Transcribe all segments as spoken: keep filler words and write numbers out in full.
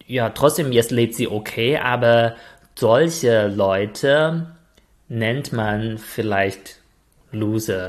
ja, trotzdem, jetzt lebt sie okay, aber solche Leute nennt man vielleicht Loser.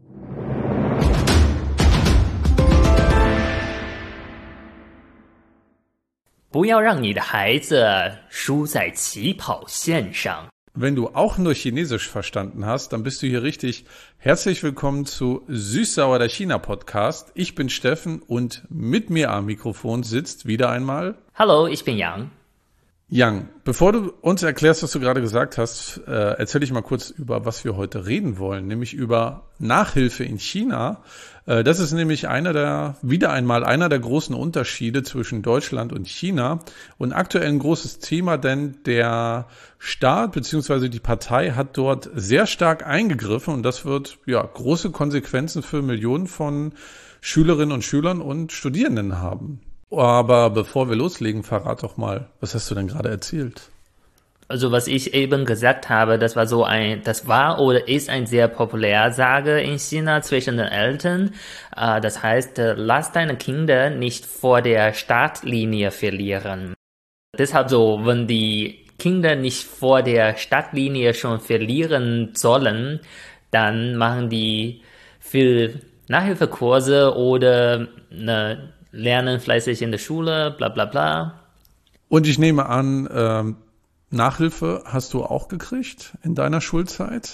不要让你的孩子输在起跑线上。 Wenn du auch nur Chinesisch verstanden hast, dann bist du hier richtig. Herzlich willkommen zu Süß-Sauer, der China-Podcast. Ich bin Steffen und mit mir am Mikrofon sitzt wieder einmal... Hallo, ich bin Yang. Yang, bevor du uns erklärst, was du gerade gesagt hast, äh, erzähl ich mal kurz über, was wir heute reden wollen, nämlich über Nachhilfe in China. Äh, das ist nämlich einer der, wieder einmal einer der großen Unterschiede zwischen Deutschland und China und aktuell ein großes Thema, denn der Staat bzw. die Partei hat dort sehr stark eingegriffen und das wird ja große Konsequenzen für Millionen von Schülerinnen und Schülern und Studierenden haben. Aber bevor wir loslegen, verrat doch mal, was hast du denn gerade erzählt? Also was ich eben gesagt habe, das war so ein, das war oder ist ein sehr populär Sage in China zwischen den Eltern. Das heißt, lass deine Kinder nicht vor der Startlinie verlieren. Deshalb so, wenn die Kinder nicht vor der Startlinie schon verlieren sollen, dann machen die viel Nachhilfekurse oder eine lernen fleißig in der Schule, bla bla bla. Und ich nehme an, ähm, Nachhilfe hast du auch gekriegt in deiner Schulzeit?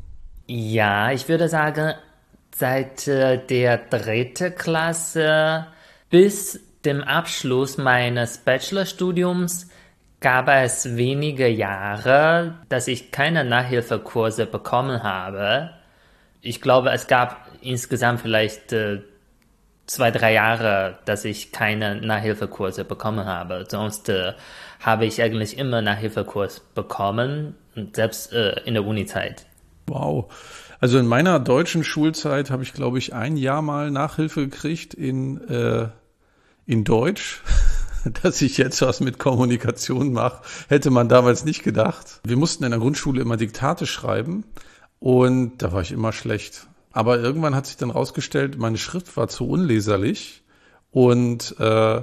Ja, ich würde sagen, seit äh, der dritten Klasse bis dem Abschluss meines Bachelorstudiums gab es wenige Jahre, dass ich keine Nachhilfekurse bekommen habe. Ich glaube, es gab insgesamt vielleicht äh, zwei, drei Jahre, dass ich keine Nachhilfekurse bekommen habe. Sonst äh, habe ich eigentlich immer Nachhilfekurs bekommen, selbst äh, in der Unizeit. Wow. Also in meiner deutschen Schulzeit habe ich, glaube ich, ein Jahr mal Nachhilfe gekriegt in, äh, in Deutsch. Dass ich jetzt was mit Kommunikation mache, hätte man damals nicht gedacht. Wir mussten in der Grundschule immer Diktate schreiben und da war ich immer schlecht. Aber irgendwann hat sich dann rausgestellt, meine Schrift war zu unleserlich und äh,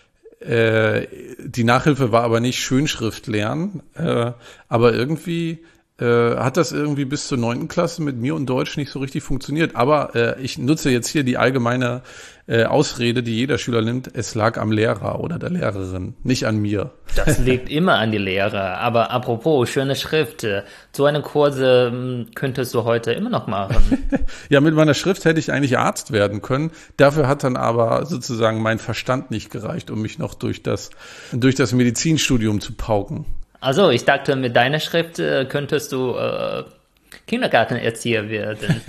äh, die Nachhilfe war aber nicht Schönschrift lernen, äh, aber irgendwie äh, hat das irgendwie bis zur neunten Klasse mit mir und Deutsch nicht so richtig funktioniert. Aber äh, ich nutze jetzt hier die allgemeine äh, Ausrede, die jeder Schüler nimmt, es lag am Lehrer oder der Lehrerin, nicht an mir. Das liegt immer an die Lehrer. Aber apropos, schöne Schrift, so eine Kurse könntest du heute immer noch machen. Ja, mit meiner Schrift hätte ich eigentlich Arzt werden können. Dafür hat dann aber sozusagen mein Verstand nicht gereicht, um mich noch durch das, durch das Medizinstudium zu pauken. Also, ich dachte, mit deiner Schrift äh, könntest du äh, Kindergartenerzieher werden.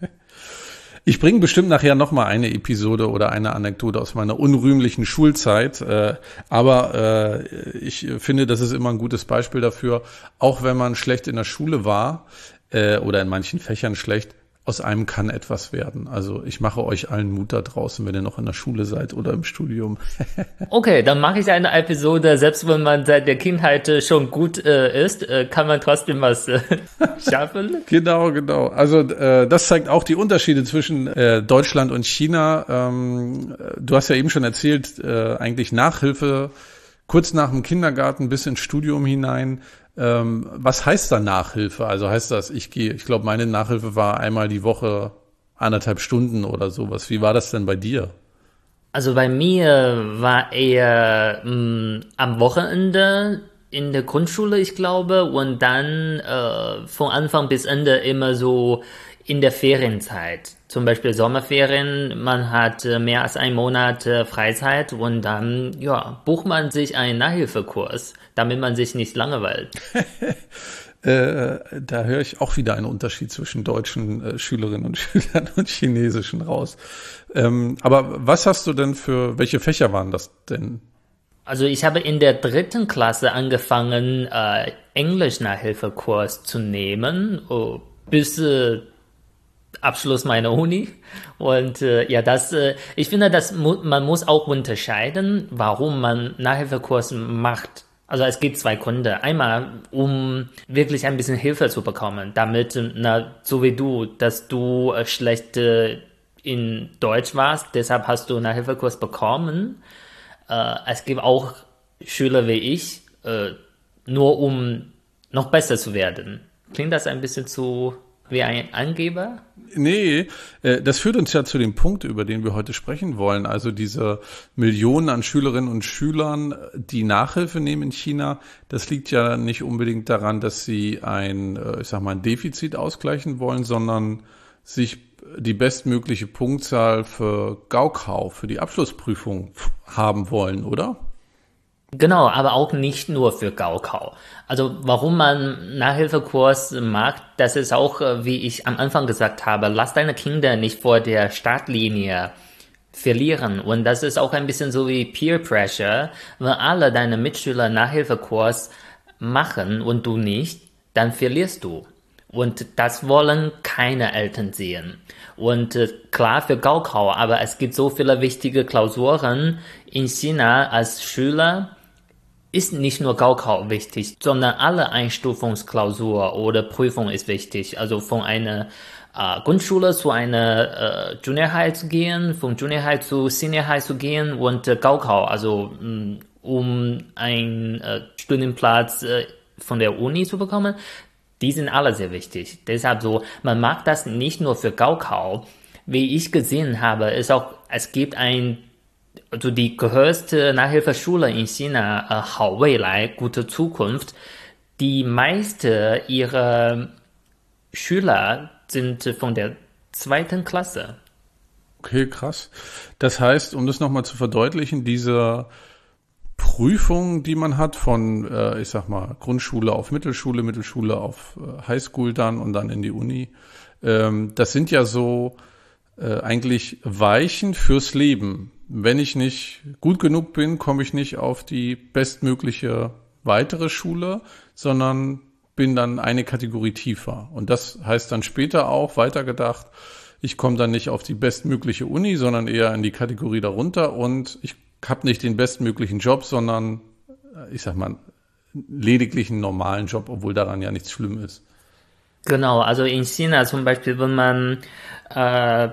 Ich bringe bestimmt nachher nochmal eine Episode oder eine Anekdote aus meiner unrühmlichen Schulzeit. Äh, aber äh, ich finde, das ist immer ein gutes Beispiel dafür, auch wenn man schlecht in der Schule war äh, oder in manchen Fächern schlecht, aus einem kann etwas werden. Also ich mache euch allen Mut da draußen, wenn ihr noch in der Schule seid oder im Studium. Okay, dann mache ich eine Episode, selbst wenn man seit der Kindheit äh, schon gut äh, ist, äh, kann man trotzdem was äh, schaffen. Genau, genau. Also äh, das zeigt auch die Unterschiede zwischen äh, Deutschland und China. Ähm, du hast ja eben schon erzählt, äh, eigentlich Nachhilfe kurz nach dem Kindergarten bis ins Studium hinein. Ähm, was heißt da Nachhilfe? Also heißt das, ich gehe, ich glaube, meine Nachhilfe war einmal die Woche anderthalb Stunden oder sowas. Wie war das denn bei dir? Also bei mir war eher mh, am Wochenende in der Grundschule, ich glaube, und dann äh, von Anfang bis Ende immer so in der Ferienzeit. Zum Beispiel Sommerferien, man hat äh, mehr als einen Monat äh, Freizeit und dann ja, bucht man sich einen Nachhilfekurs, damit man sich nicht langweilt. äh, da höre ich auch wieder einen Unterschied zwischen deutschen äh, Schülerinnen und Schülern und chinesischen raus. Ähm, aber was hast du denn für, welche Fächer waren das denn? Also ich habe in der dritten Klasse angefangen, äh, Englisch-Nachhilfekurs zu nehmen, oh, bis äh, Abschluss meiner Uni. Und äh, ja, das, äh, ich finde, das mu- man muss auch unterscheiden, warum man Nachhilfekurs macht. Also es gibt zwei Gründe. Einmal, um wirklich ein bisschen Hilfe zu bekommen, damit, na, so wie du, dass du äh, schlecht äh, in Deutsch warst, deshalb hast du Nachhilfekurs bekommen. Äh, es gibt auch Schüler wie ich, äh, nur um noch besser zu werden. Klingt das ein bisschen zu wie ein Angeber? Nee, äh, das führt uns ja zu dem Punkt, über den wir heute sprechen wollen. Also diese Millionen an Schülerinnen und Schülern, die Nachhilfe nehmen in China, das liegt ja nicht unbedingt daran, dass sie ein, äh, ich sag mal, ein Defizit ausgleichen wollen, sondern sich die bestmögliche Punktzahl für Gaokao, für die Abschlussprüfung haben wollen, oder? Genau, aber auch nicht nur für Gaokao. Also warum man Nachhilfekurs mag, das ist auch, äh, wie ich am Anfang gesagt habe, lass deine Kinder nicht vor der Startlinie verlieren. Und das ist auch ein bisschen so wie Peer Pressure. Wenn alle deine Mitschüler Nachhilfekurs machen und du nicht, dann verlierst du. Und das wollen keine Eltern sehen. Und äh, klar für Gaokao, aber es gibt so viele wichtige Klausuren in China als Schüler. Ist nicht nur Gaokao wichtig, sondern alle Einstufungsklausur oder Prüfung ist wichtig. Also von einer äh, Grundschule zu einer äh, Junior High zu gehen, von Junior High zu Senior High zu gehen und äh, Gaokao, also mh, um einen äh, Studienplatz äh, von der Uni zu bekommen, die sind alle sehr wichtig. Deshalb so, man mag das nicht nur für Gaokao. Wie ich gesehen habe, ist auch, es gibt ein Also die größte Nachhilfeschule in China, äh, Hao Weilai, gute Zukunft, die meiste ihrer Schüler sind von der zweiten Klasse. Okay, krass. Das heißt, um das nochmal zu verdeutlichen, diese Prüfung, die man hat von, äh, ich sag mal, Grundschule auf Mittelschule, Mittelschule auf äh, Highschool dann und dann in die Uni, ähm, das sind ja so äh, eigentlich Weichen fürs Leben. Wenn ich nicht gut genug bin, komme ich nicht auf die bestmögliche weitere Schule, sondern bin dann eine Kategorie tiefer. Und das heißt dann später auch, weitergedacht, ich komme dann nicht auf die bestmögliche Uni, sondern eher in die Kategorie darunter und ich habe nicht den bestmöglichen Job, sondern, ich sag mal, lediglich einen normalen Job, obwohl daran ja nichts schlimm ist. Genau, also in China zum Beispiel, wenn man äh,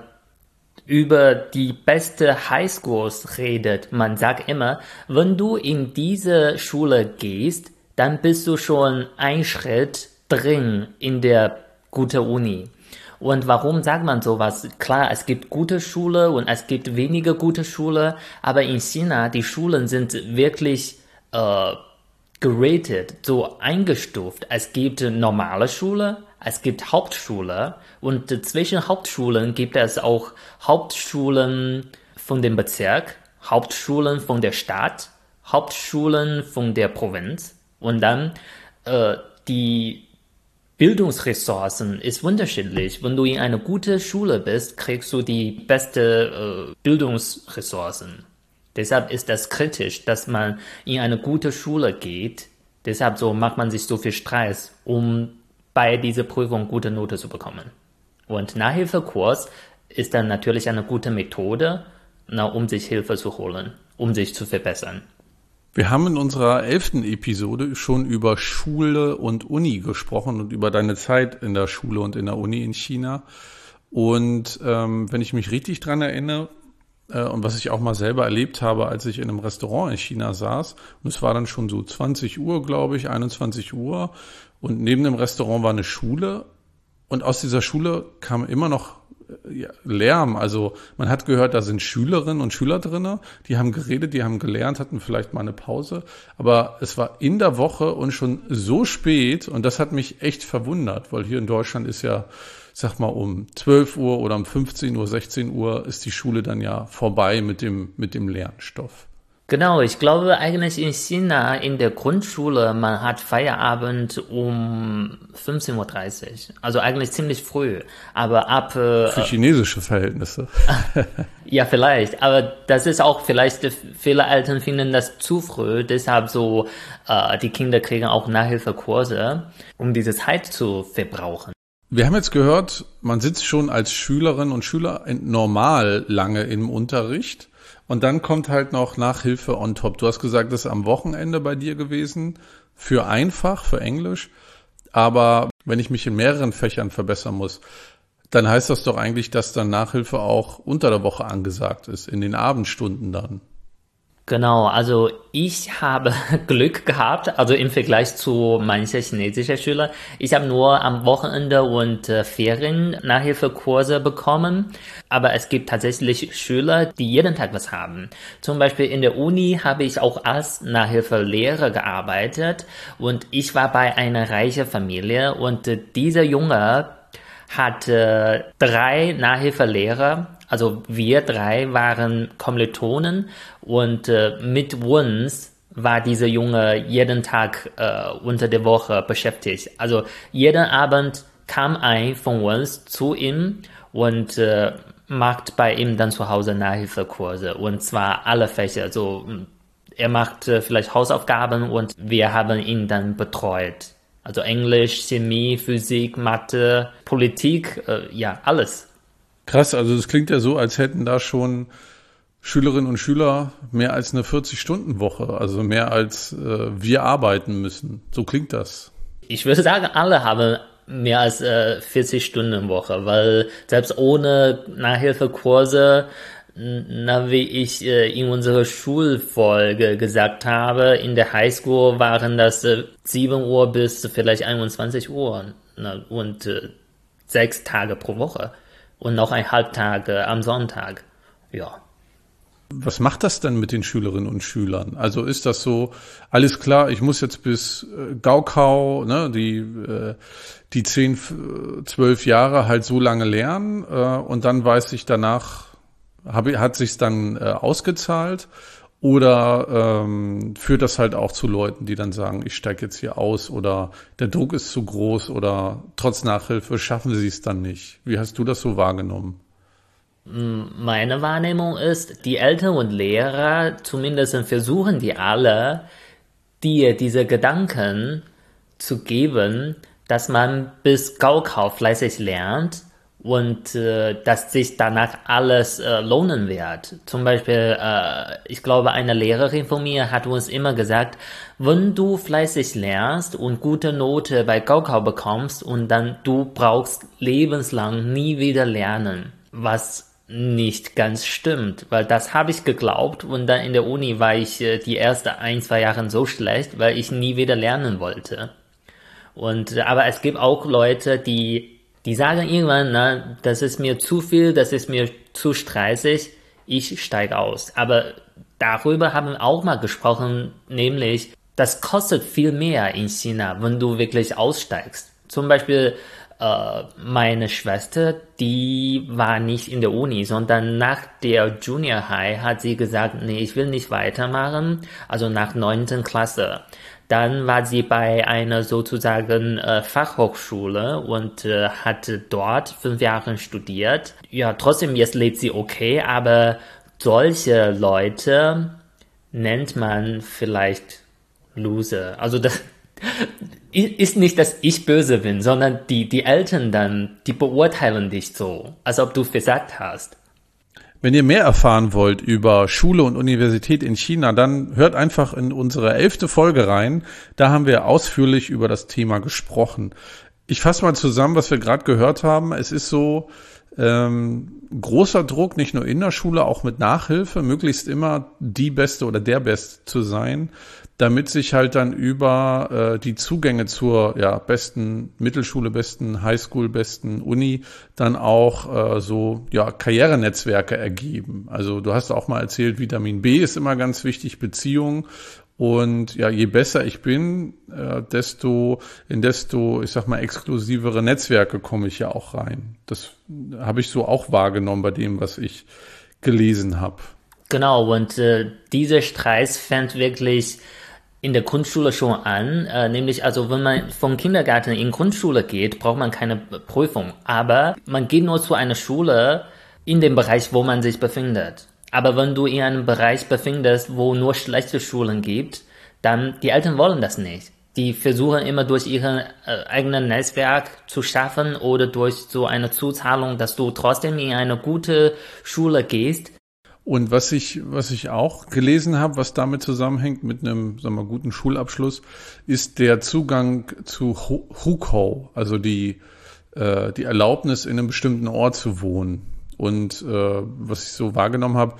über die beste Highschools redet, man sagt immer, wenn du in diese Schule gehst, dann bist du schon ein Schritt drin in der gute Uni. Und warum sagt man sowas? Klar, es gibt gute Schule und es gibt weniger gute Schule, aber in China, die Schulen sind wirklich äh, geratet, so eingestuft. Es gibt normale Schule, es gibt Hauptschule und zwischen Hauptschulen gibt es auch Hauptschulen von dem Bezirk, Hauptschulen von der Stadt, Hauptschulen von der Provinz und dann äh, die Bildungsressourcen ist unterschiedlich. Wenn du in einer guten Schule bist, kriegst du die beste äh, Bildungsressourcen. Deshalb ist das kritisch, dass man in eine gute Schule geht. Deshalb so macht man sich so viel Stress, um bei dieser Prüfung gute Note zu bekommen. Und Nachhilfekurs ist dann natürlich eine gute Methode, na, um sich Hilfe zu holen, um sich zu verbessern. Wir haben in unserer elften Episode schon über Schule und Uni gesprochen und über deine Zeit in der Schule und in der Uni in China. Und ähm, wenn ich mich richtig dran erinnere, äh, und was ich auch mal selber erlebt habe, als ich in einem Restaurant in China saß, und es war dann schon so zwanzig Uhr, glaube ich, einundzwanzig Uhr, und neben dem Restaurant war eine Schule, und aus dieser Schule kam immer noch ja, Lärm. Also man hat gehört, da sind Schülerinnen und Schüler drinne, die haben geredet, die haben gelernt, hatten vielleicht mal eine Pause. Aber es war in der Woche und schon so spät und das hat mich echt verwundert, weil hier in Deutschland ist ja, sag mal, um zwölf Uhr oder um fünfzehn Uhr, sechzehn Uhr ist die Schule dann ja vorbei mit dem, mit dem Lernstoff. Genau, ich glaube eigentlich in China, in der Grundschule, man hat Feierabend um fünfzehn Uhr dreißig. Also eigentlich ziemlich früh. Aber ab... Äh, Für chinesische Verhältnisse. Ja, vielleicht. Aber das ist auch vielleicht, viele Eltern finden das zu früh. Deshalb so, äh, die Kinder kriegen auch Nachhilfekurse, um diese Zeit zu verbrauchen. Wir haben jetzt gehört, man sitzt schon als Schülerin und Schüler normal lange im Unterricht. Und dann kommt halt noch Nachhilfe on top. Du hast gesagt, das ist am Wochenende bei dir gewesen, für einfach, für Englisch. Aber wenn ich mich in mehreren Fächern verbessern muss, dann heißt das doch eigentlich, dass dann Nachhilfe auch unter der Woche angesagt ist, in den Abendstunden dann. Genau, also ich habe Glück gehabt, also im Vergleich zu manchen chinesischen Schülern. Ich habe nur am Wochenende und äh, Ferien Nachhilfekurse bekommen, aber es gibt tatsächlich Schüler, die jeden Tag was haben. Zum Beispiel in der Uni habe ich auch als Nachhilfelehrer gearbeitet und ich war bei einer reichen Familie und äh, dieser Junge hatte drei Nachhilfelehrer, also wir drei waren Kommilitonen und äh, mit uns war dieser Junge jeden Tag äh, unter der Woche beschäftigt. Also jeden Abend kam ein von uns zu ihm und äh, macht bei ihm dann zu Hause Nachhilfekurse und zwar alle Fächer. Also er macht äh, vielleicht Hausaufgaben und wir haben ihn dann betreut. Also Englisch, Chemie, Physik, Mathe, Politik, äh, ja, alles. Krass, also das klingt ja so, als hätten da schon Schülerinnen und Schüler mehr als eine vierzig-Stunden-Woche, also mehr als äh, wir arbeiten müssen. So klingt das. Ich würde sagen, alle haben mehr als äh, vierzig Stunden Woche, weil selbst ohne Nachhilfekurse, na, wie ich äh, in unserer Schulfolge gesagt habe, in der Highschool waren das äh, sieben Uhr bis vielleicht einundzwanzig Uhr, na, und äh, sechs Tage pro Woche und noch ein Halbtag äh, am Sonntag. Ja. Was macht das denn mit den Schülerinnen und Schülern? Also ist das so, alles klar, ich muss jetzt bis äh, Gaokao, ne, die äh, die zehn, zwölf Jahre halt so lange lernen äh, und dann weiß ich danach, hab, hat sich's dann äh, ausgezahlt oder ähm, führt das halt auch zu Leuten, die dann sagen, ich steige jetzt hier aus oder der Druck ist zu groß oder trotz Nachhilfe schaffen sie es dann nicht. Wie hast du das so wahrgenommen? Meine Wahrnehmung ist, die Eltern und Lehrer zumindest versuchen die alle, dir diese Gedanken zu geben, dass man bis Gaokao fleißig lernt und äh, dass sich danach alles äh, lohnen wird. Zum Beispiel, äh, ich glaube, eine Lehrerin von mir hat uns immer gesagt, wenn du fleißig lernst und gute Note bei Gaokao bekommst und dann du brauchst lebenslang nie wieder lernen, was nicht ganz stimmt, weil das habe ich geglaubt und dann in der Uni war ich äh, die ersten ein, zwei Jahre so schlecht, weil ich nie wieder lernen wollte. Und aber es gibt auch Leute, die die sagen irgendwann, na, das ist mir zu viel, das ist mir zu stressig, ich steige aus. Aber darüber haben wir auch mal gesprochen, nämlich das kostet viel mehr in China, wenn du wirklich aussteigst. Zum Beispiel äh, meine Schwester, die war nicht in der Uni, sondern nach der Junior High hat sie gesagt, nee, ich will nicht weitermachen, also nach neunten Klasse. Dann war sie bei einer sozusagen äh, Fachhochschule und äh, hat dort fünf Jahre studiert. Ja, trotzdem, jetzt lebt sie okay, aber solche Leute nennt man vielleicht Loser. Also das ist nicht, dass ich böse bin, sondern die, die Eltern dann, die beurteilen dich so, als ob du versagt hast. Wenn ihr mehr erfahren wollt über Schule und Universität in China, dann hört einfach in unsere elfte Folge rein. Da haben wir ausführlich über das Thema gesprochen. Ich fasse mal zusammen, was wir gerade gehört haben. Es ist so ähm, großer Druck, nicht nur in der Schule, auch mit Nachhilfe, möglichst immer die Beste oder der Beste zu sein, damit sich halt dann über äh, die Zugänge zur ja, besten Mittelschule, besten Highschool, besten Uni dann auch äh, so ja Karrierenetzwerke ergeben. Also du hast auch mal erzählt, Vitamin B ist immer ganz wichtig, Beziehung. Und ja, je besser ich bin, äh, desto in desto, ich sag mal, exklusivere Netzwerke komme ich ja auch rein. Das habe ich so auch wahrgenommen bei dem, was ich gelesen habe. Genau, und äh, dieser Stress fängt wirklich in der Grundschule schon an, äh, nämlich also wenn man vom Kindergarten in Grundschule geht, braucht man keine Prüfung, aber man geht nur zu einer Schule in dem Bereich, wo man sich befindet. Aber wenn du in einem Bereich befindest, wo nur schlechte Schulen gibt, dann die Eltern wollen das nicht. Die versuchen immer durch ihr äh, eigenes Netzwerk zu schaffen oder durch so eine Zuzahlung, dass du trotzdem in eine gute Schule gehst. Und was ich, was ich auch gelesen habe, was damit zusammenhängt mit einem, sagen wir mal, guten Schulabschluss, ist der Zugang zu Hukou, also die, äh, die Erlaubnis, in einem bestimmten Ort zu wohnen. Und äh, was ich so wahrgenommen habe,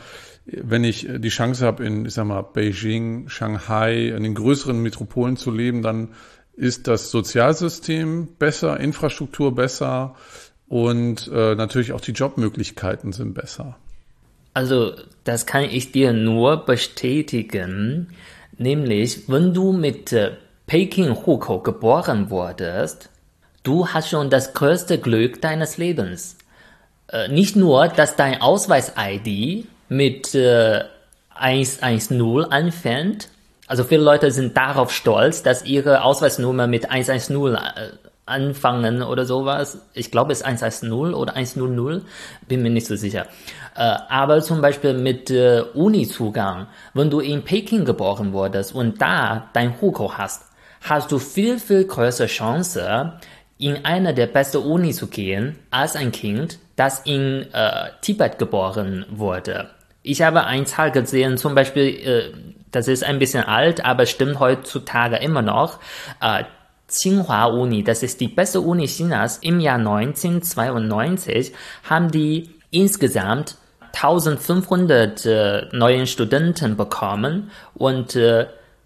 wenn ich die Chance habe, in, ich sag mal, Beijing, Shanghai, in den größeren Metropolen zu leben, dann ist das Sozialsystem besser, Infrastruktur besser und äh, natürlich auch die Jobmöglichkeiten sind besser. Also, das kann ich dir nur bestätigen. Nämlich, wenn du mit äh, Peking-Hukou geboren wurdest, du hast schon das größte Glück deines Lebens. Äh, nicht nur, dass dein Ausweis-I D mit äh, hundertzehn anfängt. Also viele Leute sind darauf stolz, dass ihre Ausweisnummer mit hundertzehn äh, anfangen oder sowas. Ich glaube, es ist hundertzehn oder hundertzehn, bin mir nicht so sicher. Äh, aber zum Beispiel mit äh, Uni-Zugang, wenn du in Peking geboren wurdest und da dein Hukou hast, hast du viel, viel größere Chance, in eine der besten Uni zu gehen, als ein Kind, das in äh, Tibet geboren wurde. Ich habe eine Zahl gesehen, zum Beispiel, äh, das ist ein bisschen alt, aber stimmt heutzutage immer noch, äh, Tsinghua-Uni, das ist die beste Uni Chinas, im Jahr neunzehnhundertzweiundneunzig haben die insgesamt eintausendfünfhundert äh, neuen Studenten bekommen und äh,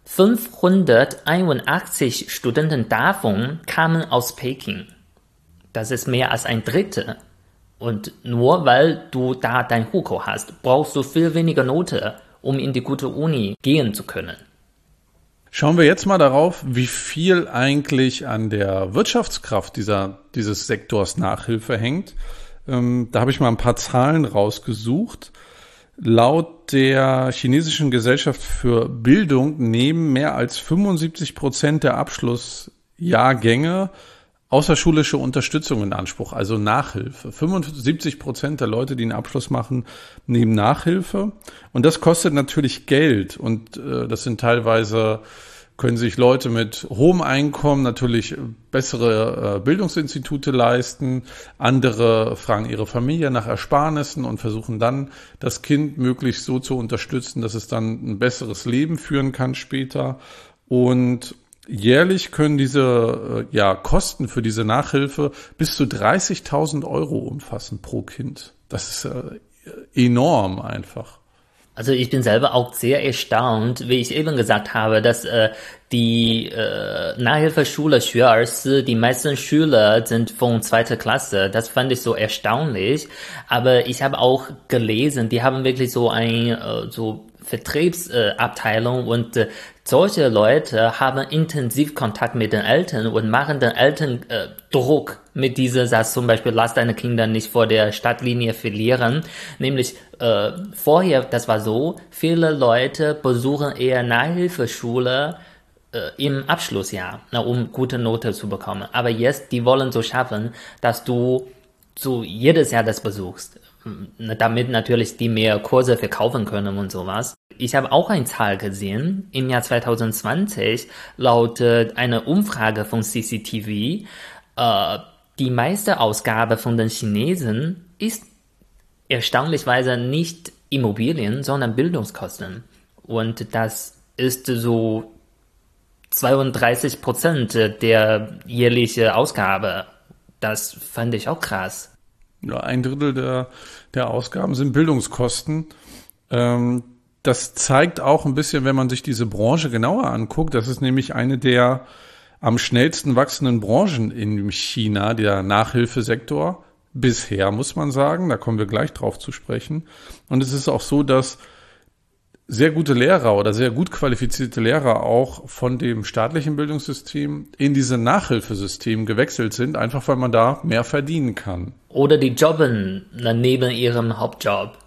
fünfhunderteinundachtzig Studenten davon kamen aus Peking. Das ist mehr als ein Drittel. Und nur weil du da dein Hukou hast, brauchst du viel weniger Note, um in die gute Uni gehen zu können. Schauen wir jetzt mal darauf, wie viel eigentlich an der Wirtschaftskraft dieser, dieses Sektors Nachhilfe hängt. Ähm, da habe ich mal ein paar Zahlen rausgesucht. Laut der chinesischen Gesellschaft für Bildung nehmen mehr als fünfundsiebzig Prozent der Abschlussjahrgänge außerschulische Unterstützung in Anspruch, also Nachhilfe. fünfundsiebzig Prozent der Leute, die einen Abschluss machen, nehmen Nachhilfe. Und das kostet natürlich Geld. Und äh, das sind teilweise, können sich Leute mit hohem Einkommen natürlich bessere äh, Bildungsinstitute leisten. Andere fragen ihre Familie nach Ersparnissen und versuchen dann, das Kind möglichst so zu unterstützen, dass es dann ein besseres Leben führen kann später. Und jährlich können diese ja, Kosten für diese Nachhilfe bis zu dreißigtausend Euro umfassen pro Kind. Das ist äh, enorm einfach. Also ich bin selber auch sehr erstaunt, wie ich eben gesagt habe, dass äh, die äh, Nachhilfeschule Xue'ersi, die meisten Schüler sind von zweiter Klasse. Das fand ich so erstaunlich. Aber ich habe auch gelesen, die haben wirklich so ein äh, so Vertriebsabteilung und äh, solche Leute haben intensiv Kontakt mit den Eltern und machen den Eltern äh, Druck mit dieser Satz, zum Beispiel, lass deine Kinder nicht vor der Startlinie verlieren. Nämlich äh, vorher, das war so, viele Leute besuchen eher Nachhilfeschule äh, im Abschlussjahr, na, um gute Note zu bekommen. Aber jetzt, die wollen so schaffen, dass du so jedes Jahr das besuchst, damit natürlich die mehr Kurse verkaufen können und sowas. Ich habe auch eine Zahl gesehen, im Jahr zwanzig zwanzig, laut äh, einer Umfrage von C C T V, äh, die meiste Ausgabe von den Chinesen ist erstaunlichweise nicht Immobilien, sondern Bildungskosten. Und das ist so zweiunddreißig Prozent der jährlichen Ausgabe. Das fand ich auch krass. Ja, ein Drittel der, der Ausgaben sind Bildungskosten. Ähm, das zeigt auch ein bisschen, wenn man sich diese Branche genauer anguckt, das ist nämlich eine der am schnellsten wachsenden Branchen in China, der Nachhilfesektor. Bisher, muss man sagen, da kommen wir gleich drauf zu sprechen. Und es ist auch so, dass sehr gute Lehrer oder sehr gut qualifizierte Lehrer auch von dem staatlichen Bildungssystem in diese Nachhilfesystem gewechselt sind, einfach weil man da mehr verdienen kann. Oder die jobben neben ihrem Hauptjob.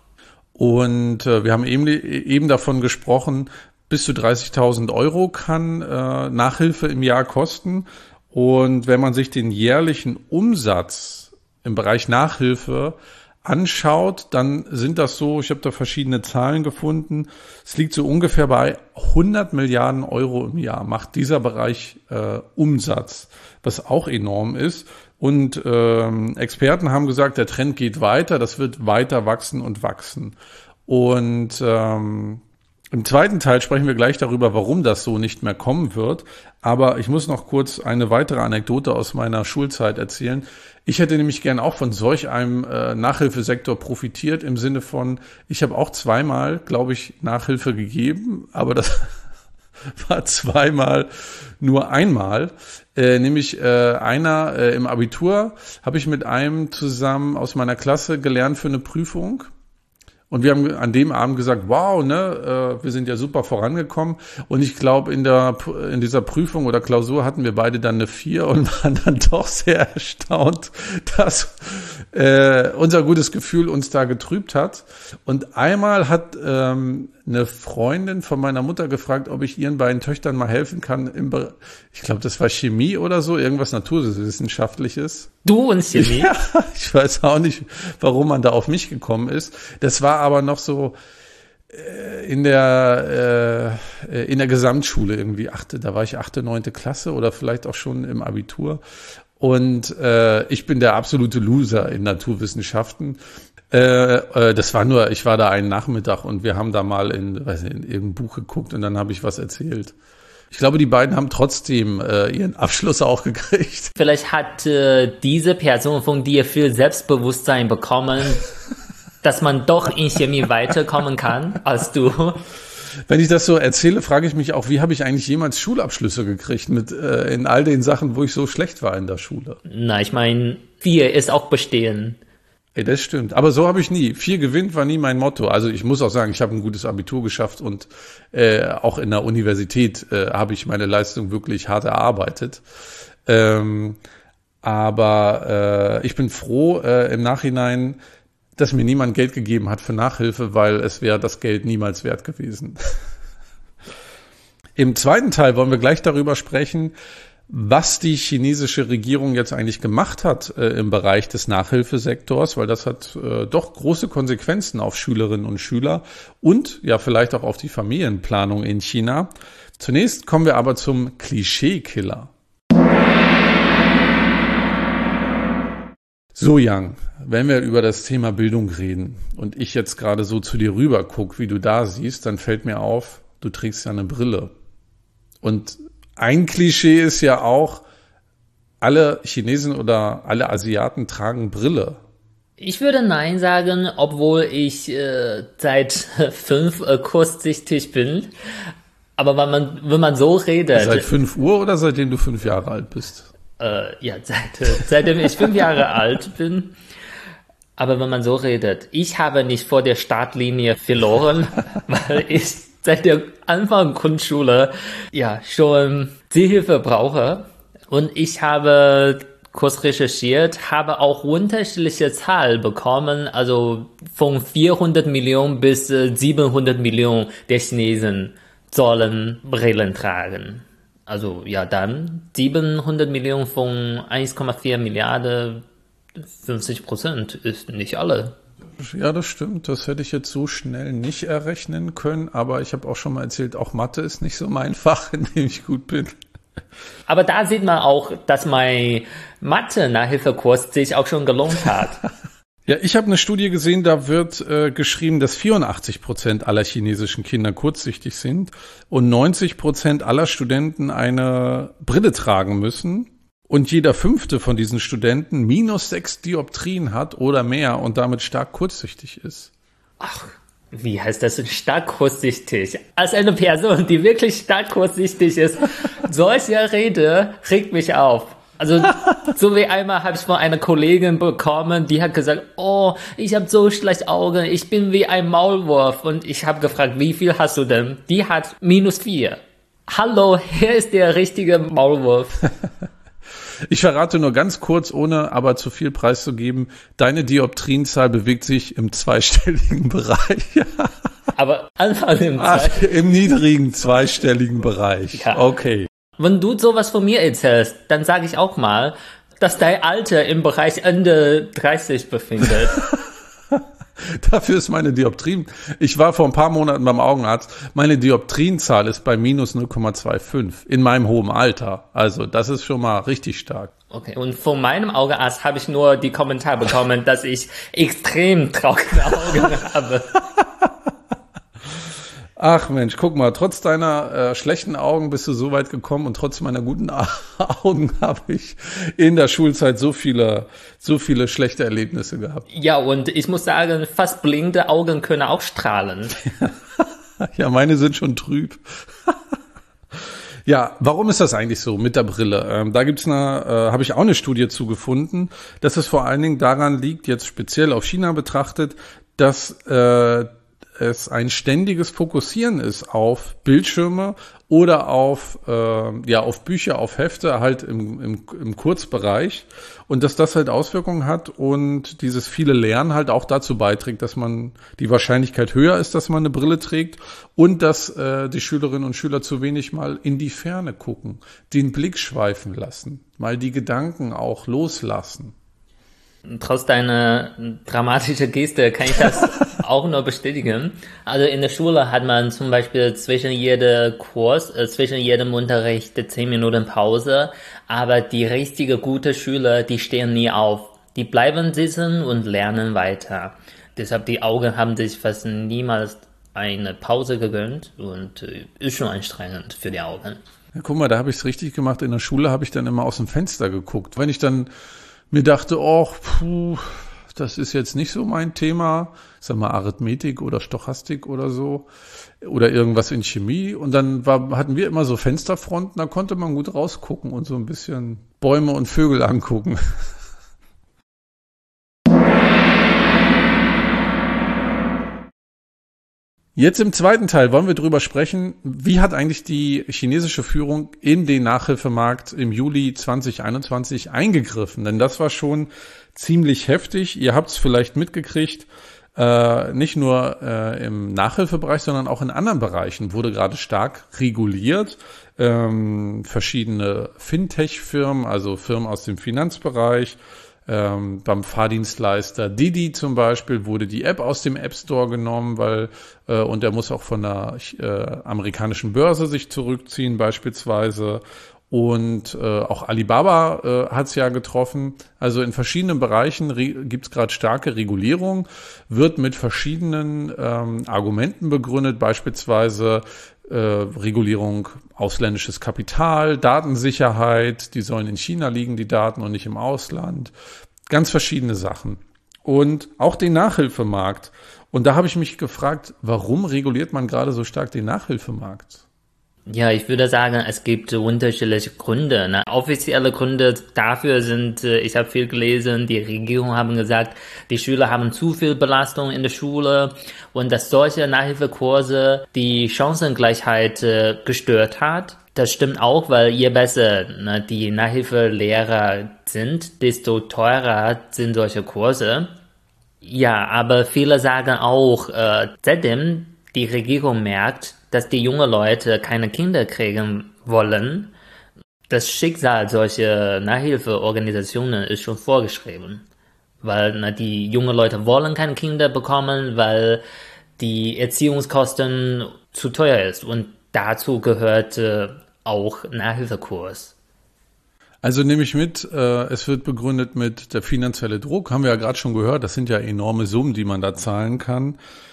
Und äh, wir haben eben, eben davon gesprochen, bis zu dreißigtausend Euro kann äh, Nachhilfe im Jahr kosten. Und wenn man sich den jährlichen Umsatz im Bereich Nachhilfe anschaut, dann sind das so, ich habe da verschiedene Zahlen gefunden, es liegt so ungefähr bei hundert Milliarden Euro im Jahr, macht dieser Bereich äh, Umsatz, was auch enorm ist. Und ähm, Experten haben gesagt, der Trend geht weiter, das wird weiter wachsen und wachsen. Und ähm, Im zweiten Teil sprechen wir gleich darüber, warum das so nicht mehr kommen wird. Aber ich muss noch kurz eine weitere Anekdote aus meiner Schulzeit erzählen. Ich hätte nämlich gern auch von solch einem äh, Nachhilfesektor profitiert, im Sinne von, ich habe auch zweimal, glaube ich, Nachhilfe gegeben, aber das war zweimal nur einmal. Äh, nämlich äh, einer äh, im Abitur habe ich mit einem zusammen aus meiner Klasse gelernt für eine Prüfung. Und wir haben an dem Abend gesagt, wow, ne, äh, wir sind ja super vorangekommen. Und ich glaube, in der in dieser Prüfung oder Klausur hatten wir beide dann eine vier und waren dann doch sehr erstaunt, dass äh, unser gutes Gefühl uns da getrübt hat. Und einmal hat ähm, eine Freundin von meiner Mutter gefragt, ob ich ihren beiden Töchtern mal helfen kann. Im Be- ich glaube, das war Chemie oder so, irgendwas Naturwissenschaftliches. Du und Chemie? Ja, ich weiß auch nicht, warum man da auf mich gekommen ist. Das war aber noch so äh, in der äh, in der Gesamtschule irgendwie achte, da war ich achte, neunte Klasse oder vielleicht auch schon im Abitur. Und äh, ich bin der absolute Loser in Naturwissenschaften. Äh, äh, das war nur, ich war da einen Nachmittag und wir haben da mal in, weiß nicht, in irgendein Buch geguckt und dann habe ich was erzählt. Ich glaube, die beiden haben trotzdem äh, ihren Abschluss auch gekriegt. Vielleicht hat äh, diese Person von dir viel Selbstbewusstsein bekommen, dass man doch in Chemie weiterkommen kann als du. Wenn ich das so erzähle, frage ich mich auch, wie habe ich eigentlich jemals Schulabschlüsse gekriegt mit äh, in all den Sachen, wo ich so schlecht war in der Schule? Na, ich meine, vier ist auch bestehen. Ey, das stimmt. Aber so habe ich nie. Vier gewinnt war nie mein Motto. Also ich muss auch sagen, ich habe ein gutes Abitur geschafft und äh, auch in der Universität äh, habe ich meine Leistung wirklich hart erarbeitet. Ähm, aber äh, ich bin froh äh, im Nachhinein, dass mir niemand Geld gegeben hat für Nachhilfe, weil es wäre das Geld niemals wert gewesen. Im zweiten Teil wollen wir gleich darüber sprechen, was die chinesische Regierung jetzt eigentlich gemacht hat äh, im Bereich des Nachhilfesektors, weil das hat äh, doch große Konsequenzen auf Schülerinnen und Schüler und ja vielleicht auch auf die Familienplanung in China. Zunächst kommen wir aber zum Klischee-Killer. So, Yang, wenn wir über das Thema Bildung reden und ich jetzt gerade so zu dir rüber gucke, wie du da siehst, dann fällt mir auf, du trägst ja eine Brille. Und ein Klischee ist ja auch, alle Chinesen oder alle Asiaten tragen Brille. Ich würde nein sagen, obwohl ich äh, seit fünf äh, kurzsichtig bin. Aber wenn man, wenn man so redet... Seit fünf Uhr oder seitdem du fünf Jahre alt bist? Äh, ja, seit, seitdem ich fünf Jahre alt bin. Aber wenn man so redet, ich habe nicht vor der Startlinie verloren, weil ich seit der Anfang Grundschule ja schon Sehhilfe brauche. Und ich habe kurz recherchiert, habe auch unterschiedliche Zahlen bekommen, also von vierhundert Millionen bis äh, siebenhundert Millionen der Chinesen sollen Brillen tragen. Also ja, dann siebenhundert Millionen von eins Komma vier Milliarden, fünfzig Prozent ist nicht alle. Ja, das stimmt. Das hätte ich jetzt so schnell nicht errechnen können. Aber ich habe auch schon mal erzählt, auch Mathe ist nicht so mein Fach, in dem ich gut bin. Aber da sieht man auch, dass mein Mathe-Nachhilfekurs sich auch schon gelohnt hat. Ja, ich habe eine Studie gesehen, da wird äh, geschrieben, dass vierundachtzig Prozent aller chinesischen Kinder kurzsichtig sind und neunzig Prozent aller Studenten eine Brille tragen müssen. Und jeder fünfte von diesen Studenten minus sechs Dioptrien hat oder mehr und damit stark kurzsichtig ist. Ach, wie heißt das denn stark kurzsichtig? Als eine Person, die wirklich stark kurzsichtig ist, solche Rede regt mich auf. Also so wie einmal habe ich von einer Kollegin bekommen, die hat gesagt, oh, ich habe so schlecht Augen, ich bin wie ein Maulwurf. Und ich habe gefragt, wie viel hast du denn? Die hat minus vier. Hallo, hier ist der richtige Maulwurf. Ich verrate nur ganz kurz, ohne aber zu viel preiszugeben, deine Dioptrienzahl bewegt sich im zweistelligen Bereich. Aber Anfang im, Ach, im niedrigen zweistelligen Bereich. Ja. Okay. Wenn du sowas von mir erzählst, dann sage ich auch mal, dass dein Alter im Bereich Ende dreißig befindet. Dafür ist meine Dioptrien, ich war vor ein paar Monaten beim Augenarzt, meine Dioptrienzahl ist bei minus null Komma fünfundzwanzig in meinem hohen Alter. Also das ist schon mal richtig stark. Okay, und von meinem Augenarzt habe ich nur die Kommentare bekommen, dass ich extrem trockene Augen habe. Ach Mensch, guck mal, trotz deiner äh, schlechten Augen bist du so weit gekommen und trotz meiner guten Augen habe ich in der Schulzeit so viele, so viele schlechte Erlebnisse gehabt. Ja, und ich muss sagen, fast blinde Augen können auch strahlen. Ja, meine sind schon trüb. Ja, warum ist das eigentlich so mit der Brille? Ähm, da gibt's eine, äh, habe ich auch eine Studie zu gefunden, dass es vor allen Dingen daran liegt, jetzt speziell auf China betrachtet, dass äh, es ein ständiges Fokussieren ist auf Bildschirme oder auf äh, ja auf Bücher, auf Hefte halt im, im, im Kurzbereich und dass das halt Auswirkungen hat und dieses viele Lernen halt auch dazu beiträgt, dass man die Wahrscheinlichkeit höher ist, dass man eine Brille trägt und dass äh, die Schülerinnen und Schüler zu wenig mal in die Ferne gucken, den Blick schweifen lassen, mal die Gedanken auch loslassen. Trotz deiner dramatischen Geste kann ich das auch nur bestätigen. Also in der Schule hat man zum Beispiel zwischen jedem Kurs, äh, zwischen jedem Unterricht zehn Minuten Pause, aber die richtige gute Schüler, die stehen nie auf. Die bleiben sitzen und lernen weiter. Deshalb die Augen haben sich fast niemals eine Pause gegönnt und äh, ist schon anstrengend für die Augen. Ja, guck mal, da habe ich es richtig gemacht. In der Schule habe ich dann immer aus dem Fenster geguckt. Wenn ich dann mir dachte, oh, puh, das ist jetzt nicht so mein Thema, sag mal Arithmetik oder Stochastik oder so oder irgendwas in Chemie und dann war, hatten wir immer so Fensterfronten, da konnte man gut rausgucken und so ein bisschen Bäume und Vögel angucken. Jetzt im zweiten Teil wollen wir drüber sprechen, wie hat eigentlich die chinesische Führung in den Nachhilfemarkt im Juli zwanzig einundzwanzig eingegriffen? Denn das war schon ziemlich heftig. Ihr habt es vielleicht mitgekriegt, äh, nicht nur äh, im Nachhilfebereich, sondern auch in anderen Bereichen wurde gerade stark reguliert. Ähm, verschiedene Fintech-Firmen, also Firmen aus dem Finanzbereich, Ähm, beim Fahrdienstleister Didi zum Beispiel wurde die App aus dem App Store genommen, weil äh, und er muss auch von der äh, amerikanischen Börse sich zurückziehen beispielsweise. Und äh, auch Alibaba äh, hat es ja getroffen. Also in verschiedenen Bereichen gibt es gerade starke Regulierung, wird mit verschiedenen ähm, Argumenten begründet, beispielsweise äh, Regulierung ausländisches Kapital, Datensicherheit, die sollen in China liegen, die Daten, und nicht im Ausland. Ganz verschiedene Sachen. Und auch den Nachhilfemarkt. Und da habe ich mich gefragt, warum reguliert man gerade so stark den Nachhilfemarkt? Ja, ich würde sagen, es gibt unterschiedliche Gründe. Ne? Offizielle Gründe dafür sind, ich habe viel gelesen, die Regierung haben gesagt, die Schüler haben zu viel Belastung in der Schule und dass solche Nachhilfekurse die Chancengleichheit äh, gestört hat. Das stimmt auch, weil je besser ne, die Nachhilfelehrer sind, desto teurer sind solche Kurse. Ja, aber viele sagen auch, äh, seitdem die Regierung merkt, dass die jungen Leute keine Kinder kriegen wollen, das Schicksal solcher Nachhilfeorganisationen ist schon vorgeschrieben. Weil na, die jungen Leute wollen keine Kinder bekommen, weil die Erziehungskosten zu teuer ist. Und dazu gehört äh, auch Nachhilfekurs. Also nehme ich mit, äh, es wird begründet mit der finanzielle Druck, haben wir ja gerade schon gehört, das sind ja enorme Summen, die man da zahlen kann.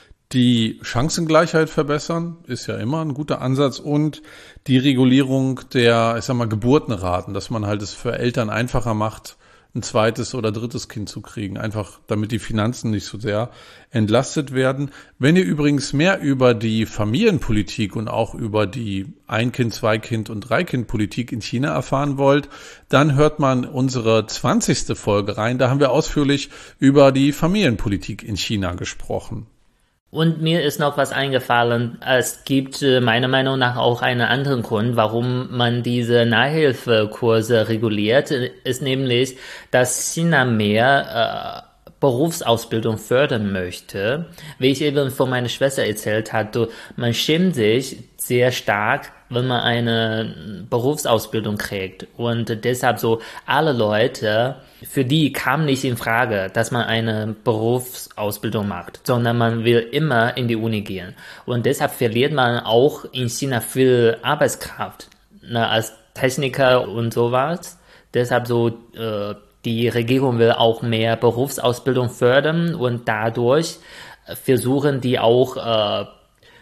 Die Chancengleichheit verbessern, ist ja immer ein guter Ansatz, und die Regulierung der, ich sag mal, Geburtenraten, dass man halt es für Eltern einfacher macht, ein zweites oder drittes Kind zu kriegen, einfach damit die Finanzen nicht so sehr entlastet werden. Wenn ihr übrigens mehr über die Familienpolitik und auch über die Ein-Kind-, Zwei-Kind- und Drei-Kind-Politik in China erfahren wollt, dann hört man unsere zwanzigste Folge rein. Da haben wir ausführlich über die Familienpolitik in China gesprochen. Und mir ist noch was eingefallen. Es gibt äh, meiner Meinung nach auch einen anderen Grund, warum man diese Nachhilfekurse reguliert, ist nämlich, dass China mehr äh, Berufsausbildung fördern möchte. Wie ich eben von meiner Schwester erzählt hatte, man schämt sich sehr stark, wenn man eine Berufsausbildung kriegt. Und deshalb so alle Leute, für die kam nicht in Frage, dass man eine Berufsausbildung macht, sondern man will immer in die Uni gehen. Und deshalb verliert man auch in China viel Arbeitskraft, ne, als Techniker und sowas. Deshalb so, äh, die Regierung will auch mehr Berufsausbildung fördern und dadurch versuchen die auch, äh,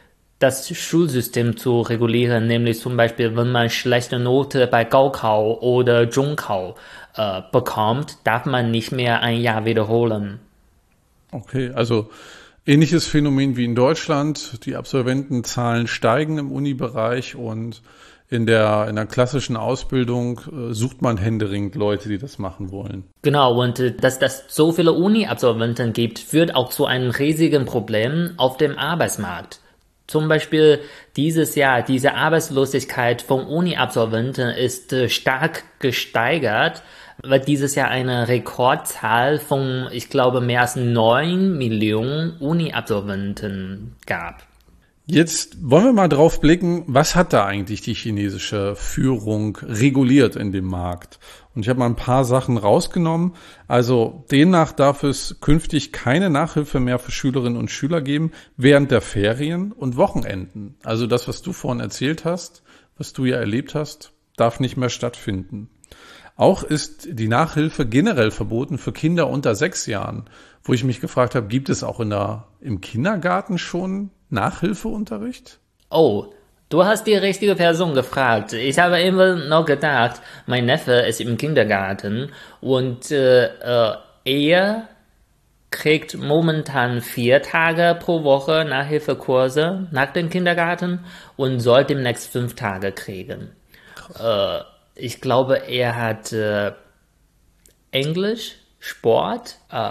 das Schulsystem zu regulieren, nämlich zum Beispiel, wenn man schlechte Note bei Gaokao oder Zhongkao äh, bekommt, darf man nicht mehr ein Jahr wiederholen. Okay, also ähnliches Phänomen wie in Deutschland. Die Absolventenzahlen steigen im Uni-Bereich und in der, in der klassischen Ausbildung äh, sucht man händeringend Leute, die das machen wollen. Genau, und äh, dass das so viele Uni-Absolventen gibt, führt auch zu einem riesigen Problem auf dem Arbeitsmarkt. Zum Beispiel dieses Jahr, diese Arbeitslosigkeit von Uni-Absolventen ist äh, stark gesteigert, weil dieses Jahr eine Rekordzahl von, ich glaube, mehr als neun Millionen Uni-Absolventen gab. Jetzt wollen wir mal drauf blicken, was hat da eigentlich die chinesische Führung reguliert in dem Markt? Und ich habe mal ein paar Sachen rausgenommen. Also demnach darf es künftig keine Nachhilfe mehr für Schülerinnen und Schüler geben während der Ferien und Wochenenden. Also das, was du vorhin erzählt hast, was du ja erlebt hast, darf nicht mehr stattfinden. Auch ist die Nachhilfe generell verboten für Kinder unter sechs Jahren, wo ich mich gefragt habe, gibt es auch in der, im Kindergarten schon Nachhilfeunterricht? Oh, du hast die richtige Person gefragt. Ich habe immer noch gedacht, mein Neffe ist im Kindergarten und äh, äh, er kriegt momentan vier Tage pro Woche Nachhilfekurse nach dem Kindergarten und soll demnächst fünf Tage kriegen. Äh, ich glaube, er hat äh, Englisch, Sport, äh,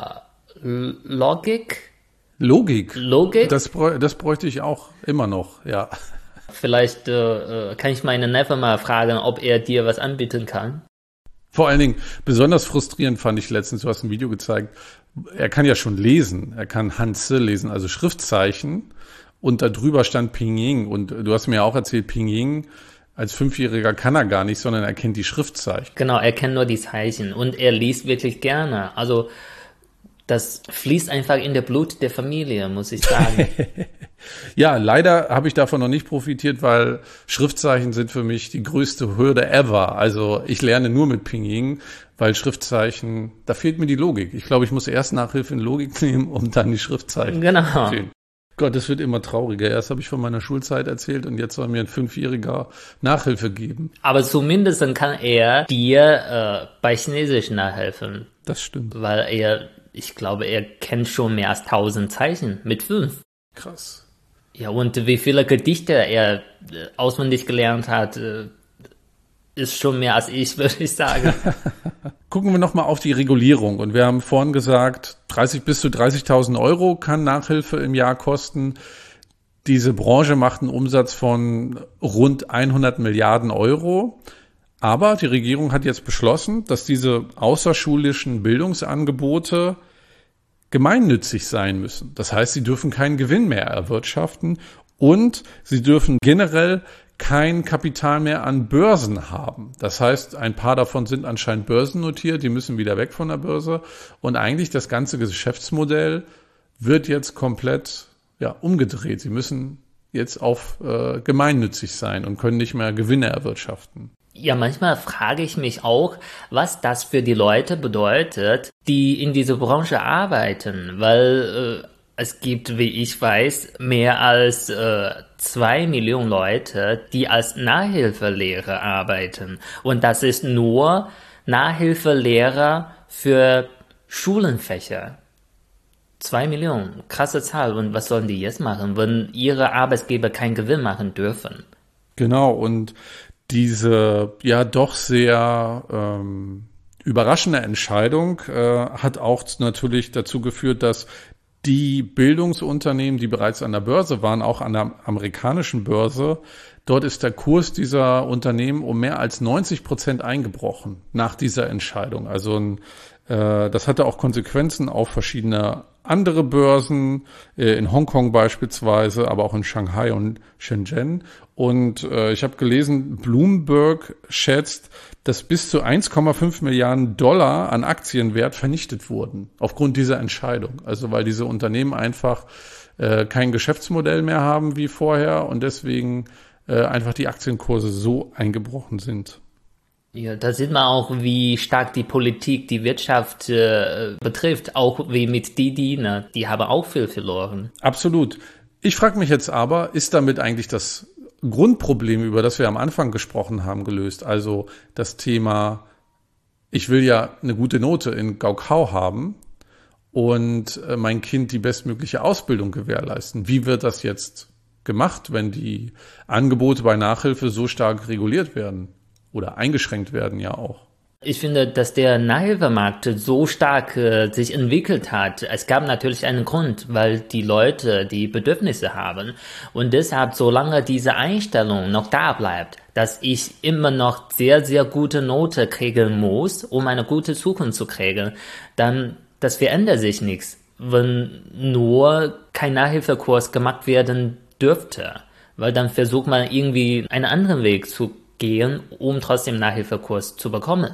Logik, Logik. Logik? Das, bräu- das bräuchte ich auch immer noch, ja. Vielleicht äh, kann ich meinen Neffen mal fragen, ob er dir was anbieten kann. Vor allen Dingen, besonders frustrierend fand ich letztens, du hast ein Video gezeigt, er kann ja schon lesen, er kann Hanzi lesen, also Schriftzeichen, und da drüber stand Pinyin, und du hast mir ja auch erzählt, Pinyin als Fünfjähriger kann er gar nicht, sondern er kennt die Schriftzeichen. Genau, er kennt nur die Zeichen und er liest wirklich gerne. Also das fließt einfach in der Blut der Familie, muss ich sagen. Ja, leider habe ich davon noch nicht profitiert, weil Schriftzeichen sind für mich die größte Hürde ever. Also ich lerne nur mit Pinyin, weil Schriftzeichen, da fehlt mir die Logik. Ich glaube, ich muss erst Nachhilfe in Logik nehmen, um dann die Schriftzeichen Genau. zu verstehen. Gott, es wird immer trauriger. Erst habe ich von meiner Schulzeit erzählt und jetzt soll mir ein Fünfjähriger Nachhilfe geben. Aber zumindest kann er dir äh, bei Chinesisch nachhelfen. Das stimmt. Weil er, ich glaube, er kennt schon mehr als tausend Zeichen mit fünf. Krass. Ja, und wie viele Gedichte er äh, auswendig gelernt hat, äh, ist schon mehr als ich, würde ich sagen. Gucken wir nochmal auf die Regulierung. Und wir haben vorhin gesagt, dreißig bis zu dreißigtausend Euro kann Nachhilfe im Jahr kosten. Diese Branche macht einen Umsatz von rund hundert Milliarden Euro. Aber die Regierung hat jetzt beschlossen, dass diese außerschulischen Bildungsangebote gemeinnützig sein müssen. Das heißt, sie dürfen keinen Gewinn mehr erwirtschaften und sie dürfen generell kein Kapital mehr an Börsen haben. Das heißt, ein paar davon sind anscheinend börsennotiert, die müssen wieder weg von der Börse. Und eigentlich das ganze Geschäftsmodell wird jetzt komplett ja, umgedreht. Sie müssen jetzt auf äh, gemeinnützig sein und können nicht mehr Gewinne erwirtschaften. Ja, manchmal frage ich mich auch, was das für die Leute bedeutet, die in dieser Branche arbeiten, weil äh, es gibt, wie ich weiß, mehr als äh, zwei Millionen Leute, die als Nachhilfelehrer arbeiten. Und das ist nur Nachhilfelehrer für Schulenfächer. Zwei Millionen, krasse Zahl. Und was sollen die jetzt machen, wenn ihre Arbeitgeber keinen Gewinn machen dürfen? Genau, und diese ja doch sehr ähm, überraschende Entscheidung äh, hat auch natürlich dazu geführt, dass die Bildungsunternehmen, die bereits an der Börse waren, auch an der amerikanischen Börse, dort ist der Kurs dieser Unternehmen um mehr als neunzig Prozent eingebrochen nach dieser Entscheidung. Also ein, äh, das hatte auch Konsequenzen auf verschiedene andere Börsen, äh, in Hongkong beispielsweise, aber auch in Shanghai und Shenzhen. Und äh, ich habe gelesen, Bloomberg schätzt, dass bis zu eins Komma fünf Milliarden Dollar an Aktienwert vernichtet wurden aufgrund dieser Entscheidung. Also weil diese Unternehmen einfach äh, kein Geschäftsmodell mehr haben wie vorher und deswegen äh, einfach die Aktienkurse so eingebrochen sind. Ja, da sieht man auch, wie stark die Politik die Wirtschaft äh, betrifft, auch wie mit Didi, ne? Die haben auch viel verloren. Absolut. Ich frage mich jetzt aber, ist damit eigentlich das Grundproblem, über das wir am Anfang gesprochen haben, gelöst? Also das Thema, ich will ja eine gute Note in Gaokao haben und mein Kind die bestmögliche Ausbildung gewährleisten. Wie wird das jetzt gemacht, wenn die Angebote bei Nachhilfe so stark reguliert werden oder eingeschränkt werden ja auch? Ich finde, dass der Nachhilfemarkt so stark äh, sich entwickelt hat. Es gab natürlich einen Grund, weil die Leute die Bedürfnisse haben. Und deshalb, solange diese Einstellung noch da bleibt, dass ich immer noch sehr, sehr gute Note kriegen muss, um eine gute Zukunft zu kriegen, dann, das verändert sich nichts, wenn nur kein Nachhilfekurs gemacht werden dürfte. Weil dann versucht man irgendwie einen anderen Weg zu gehen, um trotzdem Nachhilfekurs zu bekommen.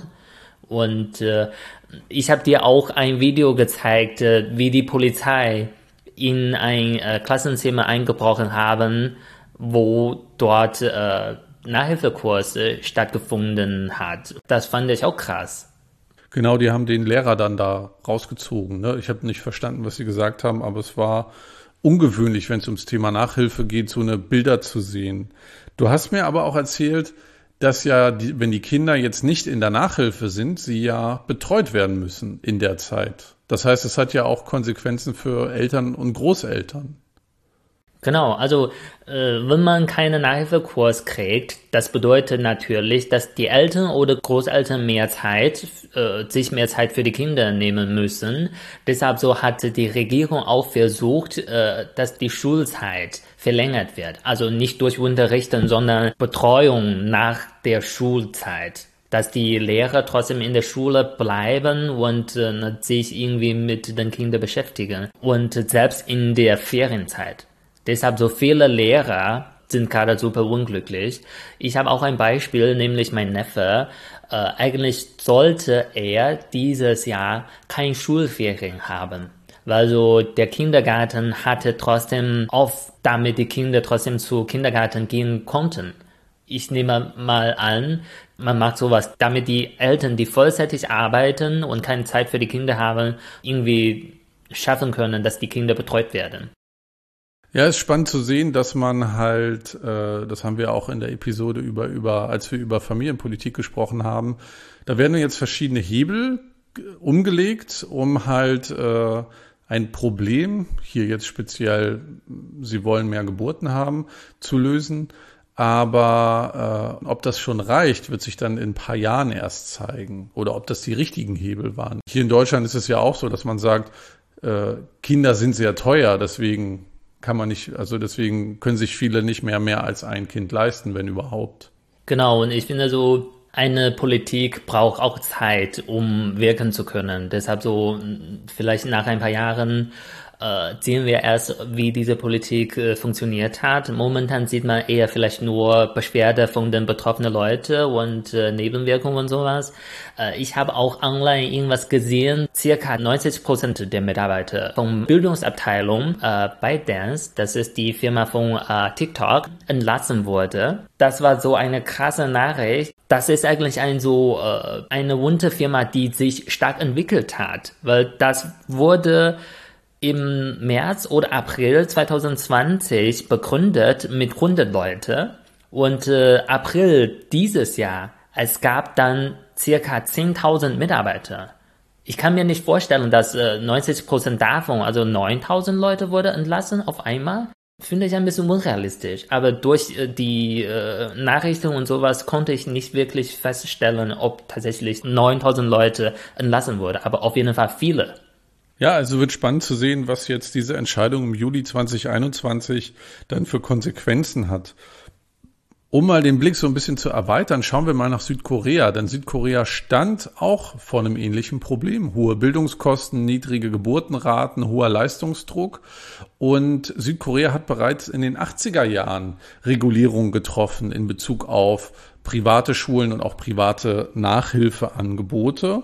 Und äh, ich habe dir auch ein Video gezeigt, äh, wie die Polizei in ein äh, Klassenzimmer eingebrochen haben, wo dort äh, Nachhilfekurs äh, stattgefunden hat. Das fand ich auch krass. Genau, die haben den Lehrer dann da rausgezogen. Ne? Ich habe nicht verstanden, was sie gesagt haben, aber es war ungewöhnlich, wenn es ums Thema Nachhilfe geht, so eine Bilder zu sehen. Du hast mir aber auch erzählt, dass ja, die, wenn die Kinder jetzt nicht in der Nachhilfe sind, sie ja betreut werden müssen in der Zeit. Das heißt, es hat ja auch Konsequenzen für Eltern und Großeltern. Genau, also äh, wenn man keinen Nachhilfekurs kriegt, das bedeutet natürlich, dass die Eltern oder Großeltern mehr Zeit, äh, sich mehr Zeit für die Kinder nehmen müssen. Deshalb so hat die Regierung auch versucht, äh, dass die Schulzeit verlängert wird. Also nicht durch Unterrichten, sondern Betreuung nach der Schulzeit. Dass die Lehrer trotzdem in der Schule bleiben und äh, sich irgendwie mit den Kindern beschäftigen. Und selbst in der Ferienzeit. Deshalb so viele Lehrer sind gerade super unglücklich. Ich habe auch ein Beispiel, nämlich mein Neffe. Äh, eigentlich sollte er dieses Jahr kein Schulferien haben, weil so der Kindergarten hatte trotzdem auf, damit die Kinder trotzdem zu Kindergarten gehen konnten. Ich nehme mal an, man macht sowas, damit die Eltern, die vollzeitig arbeiten und keine Zeit für die Kinder haben, irgendwie schaffen können, dass die Kinder betreut werden. Ja, ist spannend zu sehen, dass man halt, äh, das haben wir auch in der Episode über, über, als wir über Familienpolitik gesprochen haben, da werden jetzt verschiedene Hebel umgelegt, um halt äh, ein Problem, hier jetzt speziell, sie wollen mehr Geburten haben, zu lösen. Aber äh, ob das schon reicht, wird sich dann in ein paar Jahren erst zeigen. Oder ob das die richtigen Hebel waren. Hier in Deutschland ist es ja auch so, dass man sagt, äh, Kinder sind sehr teuer, deswegen kann man nicht, also deswegen können sich viele nicht mehr mehr als ein Kind leisten, wenn überhaupt. Genau, und ich finde so, eine Politik braucht auch Zeit, um wirken zu können. Deshalb so, vielleicht nach ein paar Jahren äh, sehen wir erst, wie diese Politik äh, funktioniert hat. Momentan sieht man eher vielleicht nur Beschwerde von den betroffenen Leuten und äh, Nebenwirkungen und sowas. Äh, ich habe auch online irgendwas gesehen, circa neunzig Prozent der Mitarbeiter von Bildungsabteilung äh, bei Dance, das ist die Firma von äh, TikTok, entlassen wurde. Das war so eine krasse Nachricht. Das ist eigentlich ein so äh, eine Unterfirma, die sich stark entwickelt hat, weil das wurde im März oder April zwanzig zwanzig begründet mit hundert Leute und äh, April dieses Jahr, es gab dann circa zehntausend Mitarbeiter. Ich kann mir nicht vorstellen, dass äh, neunzig Prozent davon, also neuntausend Leute wurde entlassen auf einmal. Finde ich ein bisschen unrealistisch, aber durch äh, die äh, Nachrichten und sowas konnte ich nicht wirklich feststellen, ob tatsächlich neuntausend Leute entlassen wurde, aber auf jeden Fall viele. Ja, also wird spannend zu sehen, was jetzt diese Entscheidung im Juli zwanzig einundzwanzig dann für Konsequenzen hat. Um mal den Blick so ein bisschen zu erweitern, schauen wir mal nach Südkorea. Denn Südkorea stand auch vor einem ähnlichen Problem. Hohe Bildungskosten, niedrige Geburtenraten, hoher Leistungsdruck. Und Südkorea hat bereits in den achtziger Jahren Regulierungen getroffen in Bezug auf private Schulen und auch private Nachhilfeangebote.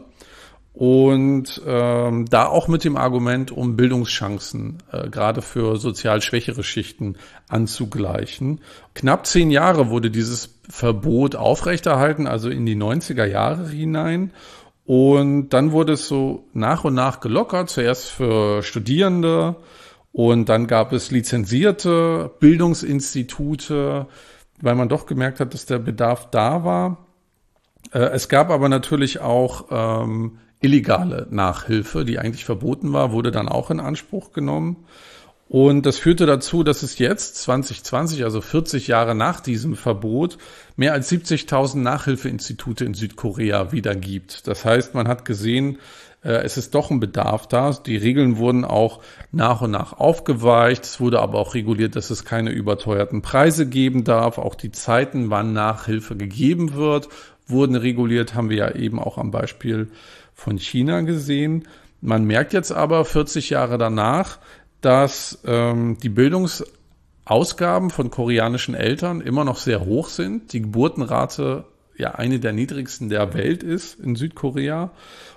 Und ähm, da auch mit dem Argument, um Bildungschancen äh, gerade für sozial schwächere Schichten anzugleichen. Knapp zehn Jahre wurde dieses Verbot aufrechterhalten, also in die neunziger Jahre hinein. Und dann wurde es so nach und nach gelockert, zuerst für Studierende Und dann gab es lizenzierte Bildungsinstitute, weil man doch gemerkt hat, dass der Bedarf da war. Äh, es gab aber natürlich auch ähm, illegale Nachhilfe, die eigentlich verboten war, wurde dann auch in Anspruch genommen. Und das führte dazu, dass es jetzt zwanzig zwanzig, also vierzig Jahre nach diesem Verbot, mehr als siebzigtausend Nachhilfeinstitute in Südkorea wieder gibt. Das heißt, man hat gesehen, es ist doch ein Bedarf da. Die Regeln wurden auch nach und nach aufgeweicht. Es wurde aber auch reguliert, dass es keine überteuerten Preise geben darf. Auch die Zeiten, wann Nachhilfe gegeben wird, wurden reguliert, haben wir ja eben auch am Beispiel von China gesehen. Man merkt jetzt aber vierzig Jahre danach, dass ähm, die Bildungsausgaben von koreanischen Eltern immer noch sehr hoch sind. Die Geburtenrate ja eine der niedrigsten der Welt ist in Südkorea.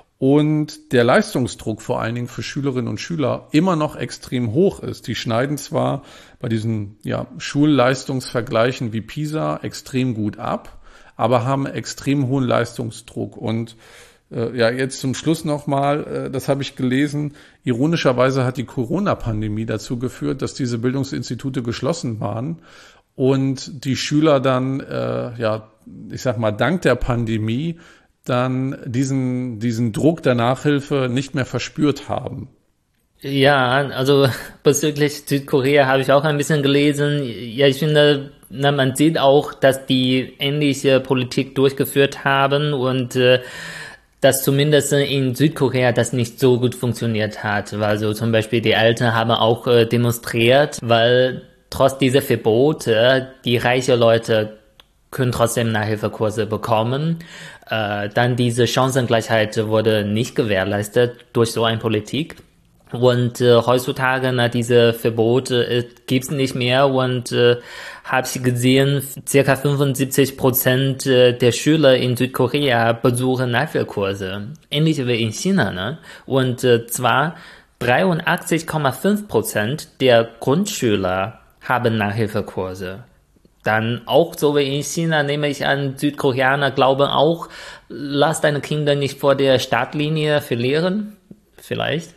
Und der Leistungsdruck vor allen Dingen für Schülerinnen und Schüler immer noch extrem hoch ist. Die schneiden zwar bei diesen ja, Schulleistungsvergleichen wie PISA extrem gut ab, aber haben extrem hohen Leistungsdruck. Und äh, ja, jetzt zum Schluss nochmal, äh, das habe ich gelesen, ironischerweise hat die Corona-Pandemie dazu geführt, dass diese Bildungsinstitute geschlossen waren und die Schüler dann, äh, ja, ich sag mal, dank der Pandemie dann diesen, diesen Druck der Nachhilfe nicht mehr verspürt haben. Ja, also bezüglich Südkorea habe ich auch ein bisschen gelesen. Ja, ich finde, na, man sieht auch, dass die ähnliche Politik durchgeführt haben und äh, dass zumindest in Südkorea das nicht so gut funktioniert hat. Weil so zum Beispiel die Eltern haben auch äh, demonstriert, weil trotz dieser Verbote die reichen Leute können trotzdem Nachhilfekurse bekommen. Äh, dann diese Chancengleichheit wurde nicht gewährleistet durch so eine Politik. Und äh, heutzutage, na, diese Verbote äh, gibt's nicht mehr und äh, habe ich gesehen, circa fünfundsiebzig Prozent äh, der Schüler in Südkorea besuchen Nachhilfekurse, ähnlich wie in China, ne? Und äh, zwar dreiundachtzig Komma fünf Prozent der Grundschüler haben Nachhilfekurse. Dann auch so wie in China, nehme ich an, Südkoreaner glauben auch, lass deine Kinder nicht vor der Startlinie verlieren, vielleicht.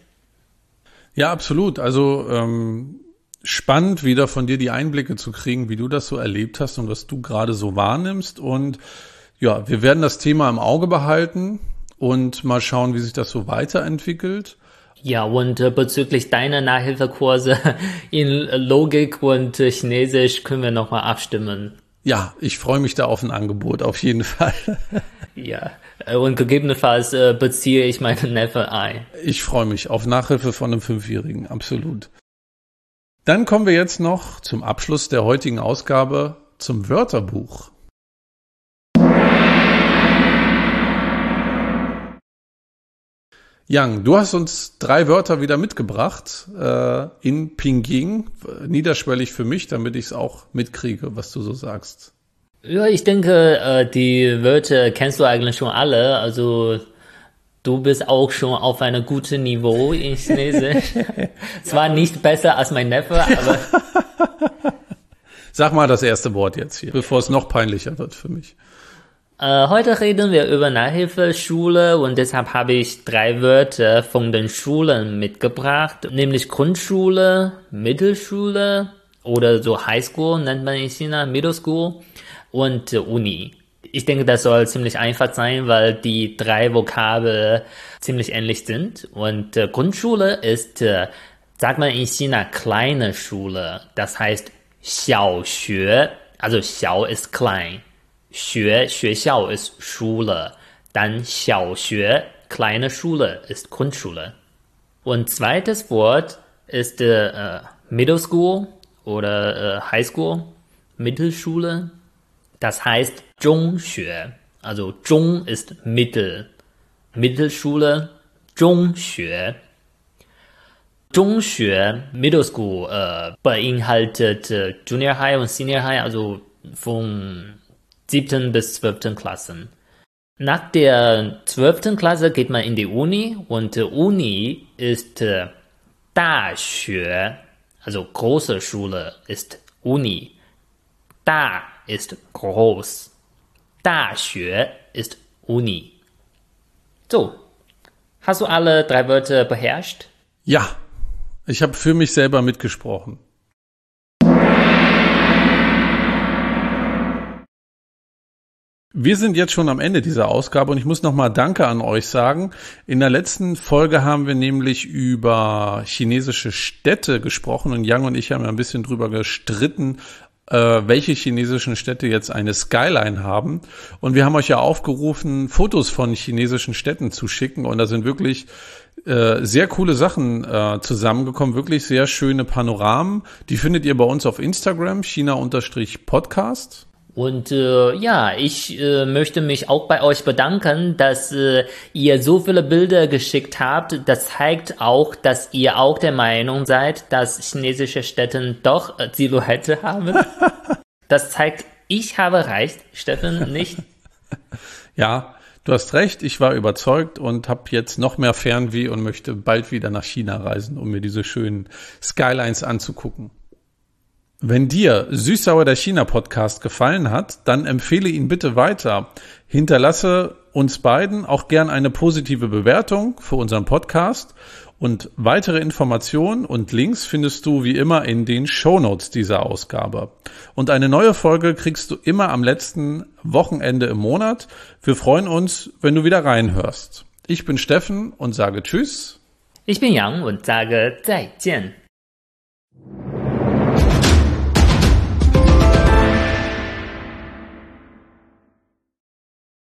Ja, absolut. Also ähm, spannend, wieder von dir die Einblicke zu kriegen, wie du das so erlebt hast und was du gerade so wahrnimmst. Und ja, wir werden das Thema im Auge behalten und mal schauen, wie sich das so weiterentwickelt. Ja, und äh, bezüglich deiner Nachhilfekurse in Logik und äh, Chinesisch können wir nochmal abstimmen. Ja, ich freue mich da auf ein Angebot, auf jeden Fall. Ja, und gegebenenfalls äh, beziehe ich meinen Neffen ein. Ich freue mich auf Nachhilfe von einem Fünfjährigen, absolut. Dann kommen wir jetzt noch zum Abschluss der heutigen Ausgabe zum Wörterbuch. Yang, du hast uns drei Wörter wieder mitgebracht äh, in Pinyin, niederschwellig für mich, damit ich es auch mitkriege, was du so sagst. Ja, ich denke, äh, die Wörter kennst du eigentlich schon alle, also du bist auch schon auf einem guten Niveau in Chinesisch. Zwar nicht besser als mein Neffe, aber... Sag mal das erste Wort jetzt hier, bevor es noch peinlicher wird für mich. Äh, heute reden wir über Nachhilfeschule und deshalb habe ich drei Wörter von den Schulen mitgebracht, nämlich Grundschule, Mittelschule oder so Highschool nennt man in China, Middle School und äh, Uni. Ich denke, das soll ziemlich einfach sein, weil die drei Vokabeln ziemlich ähnlich sind. Und äh, Grundschule ist, äh, sagt man in China, kleine Schule. Das heißt Xiaoxue, also Xiao ist klein. Xue, 学校 ist Schule. Dann Xiaoxue, kleine Schule, ist Grundschule. Und zweites Wort ist äh, Middle School oder äh, High School, Mittelschule. Das heißt Zhongxue. Also Zhong ist Mittel. Mittelschule, Zhongxue. Zhongxue, Middle School, äh, beinhaltet äh, Junior High und Senior High, also von siebten bis zwölften Klassen. Nach der zwölften Klasse geht man in die Uni und äh, Uni ist äh, Daxue, also große Schule ist Uni. Da ist groß. Daxue ist Uni. So, hast du alle drei Wörter beherrscht? Ja, Ich habe für mich selber mitgesprochen. Wir sind jetzt schon am Ende dieser Ausgabe und ich muss nochmal Danke an euch sagen. In der letzten Folge haben wir nämlich über chinesische Städte gesprochen und Yang und ich haben ja ein bisschen drüber gestritten, äh, welche chinesischen Städte jetzt eine Skyline haben. Und wir haben euch ja aufgerufen, Fotos von chinesischen Städten zu schicken und da sind wirklich äh, sehr coole Sachen äh, zusammengekommen, wirklich sehr schöne Panoramen. Die findet ihr bei uns auf Instagram, China-Podcast. Und äh, ja, ich äh, möchte mich auch bei euch bedanken, dass äh, ihr so viele Bilder geschickt habt. Das zeigt auch, dass ihr auch der Meinung seid, dass chinesische Städte doch äh, Silhouette haben. Das zeigt, ich habe recht, Steffen nicht. Ja, du hast recht, ich war überzeugt und habe jetzt noch mehr Fernweh und möchte bald wieder nach China reisen, um mir diese schönen Skylines anzugucken. Wenn dir Süß-Sauer der China-Podcast gefallen hat, dann empfehle ihn bitte weiter. Hinterlasse uns beiden auch gern eine positive Bewertung für unseren Podcast und weitere Informationen und Links findest du wie immer in den Shownotes dieser Ausgabe. Und eine neue Folge kriegst du immer am letzten Wochenende im Monat. Wir freuen uns, wenn du wieder reinhörst. Ich bin Steffen und sage Tschüss. Ich bin Yang und sage 再见.